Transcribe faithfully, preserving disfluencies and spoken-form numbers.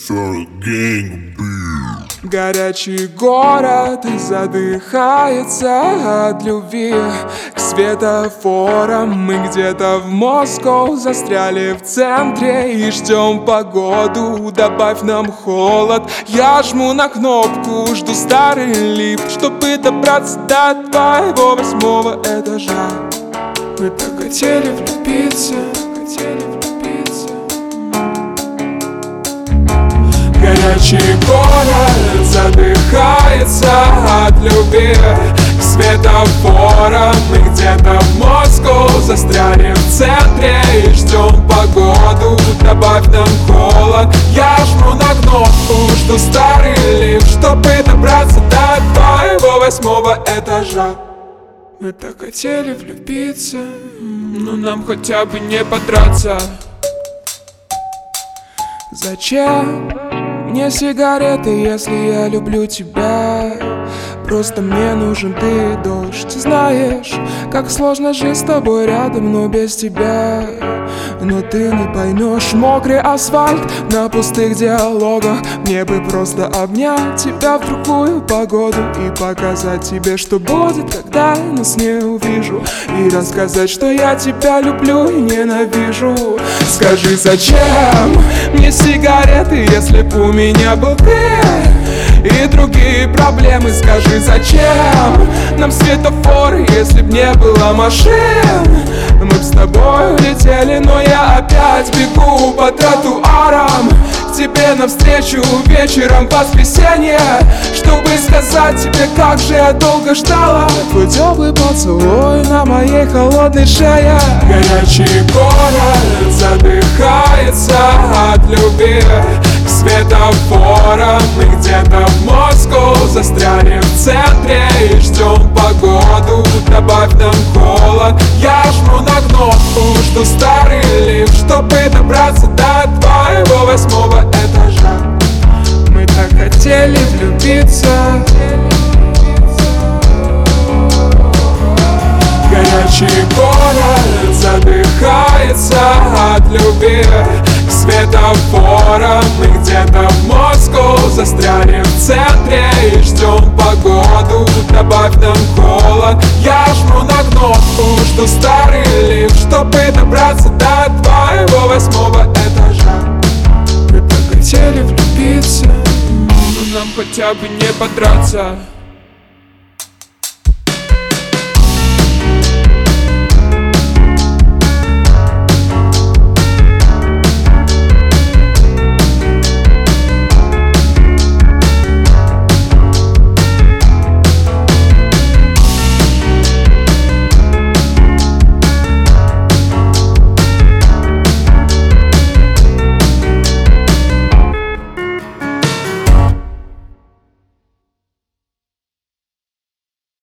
Горячий город задыхается от любви к светофорам. Мы где-то в Москву застряли в центре и ждем погоду. Добавь нам холод. Я жму на кнопку, жду старый лифт, чтобы добраться до твоего восьмого этажа. Мы так хотели влюбиться, хотели влюбиться. Горячий город задыхается от любви к светофорам. Мы где-то в Москву застряли в центре и ждем погоду. Добавь нам холод. Я жму на кнопку, жду старый лифт, чтобы добраться до твоего восьмого этажа. Мы так хотели влюбиться, но нам хотя бы не подраться. Зачем мне сигареты, если я люблю тебя? Просто мне нужен ты, дождь. Знаешь, как сложно жить с тобой рядом, но без тебя. Но ты не поймешь мокрый асфальт на пустых диалогах. Мне бы просто обнять тебя в другую погоду и показать тебе, что будет, когда я нас не увижу, и рассказать, что я тебя люблю и ненавижу. Скажи, зачем мне сигареты, если б у меня был ты и другие проблемы? Скажи, зачем нам светофоры, если б не было машин? Мы б с тобой улетели, но я опять бегу по тротуарам к тебе навстречу вечером в воскресенье, чтобы сказать тебе, как же я долго ждала твой теплый поцелуй на моей холодной шее. Горячий город задыхается от любви к светофорам. Мы где-то в Москву застряли в центре и ждем погоду. Добавь нам холод. Я жму на кнопку, жду старый лифт, чтобы добраться до твоего восьмого этажа. Мы так хотели влюбиться. Горячий город задыхается от любви к светофорам. Мы где-то в Москву застряли в центре и ждем погоду. Добавь нам холод. Я жму на кнопку, жду старый лифт, чтобы добраться до твоего восьмого этажа. Мы так хотели влюбиться, но нам хотя бы не подраться.